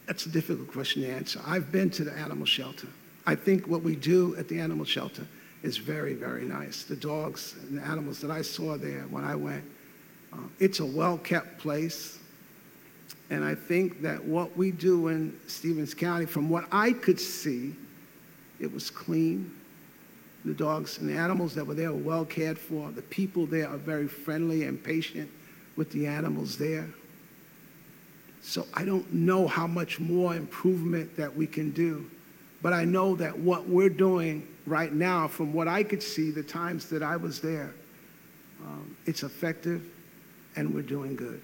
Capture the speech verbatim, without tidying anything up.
That's a difficult question to answer. I've been to the animal shelter. I think what we do at the animal shelter is very, very nice. The dogs and the animals that I saw there when I went, uh, it's a well-kept place. And I think that what we do in Stevens County, from what I could see, it was clean. The dogs and the animals that were there were well cared for. The people there are very friendly and patient with the animals there. So I don't know how much more improvement that we can do, but I know that what we're doing right now, from what I could see the times that I was there, um, it's effective and we're doing good.